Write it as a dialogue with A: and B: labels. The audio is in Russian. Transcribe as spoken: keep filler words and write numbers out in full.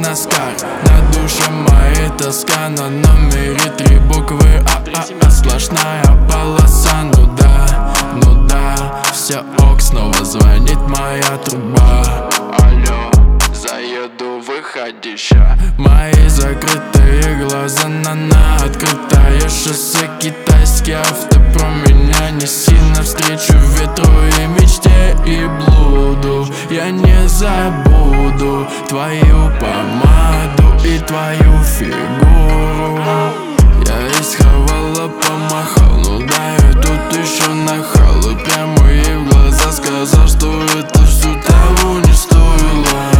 A: носках. На душе моей тоска, на номере три буквы А, А, А. Сплошная полоса, ну да, ну да. Все ок, снова звонит моя труба. Алло, заеду, выходи ща. Мои закрытые глаза на, на открытое шоссе. Китайский авто про меня, неси навстречу ветру и мечте и блуду. Я не забуду твою помаду и твою фигуру. Я из Хавала помахал, ну да, я тут еще нахал. И прямо ей в глаза сказал, что это все того не стоило.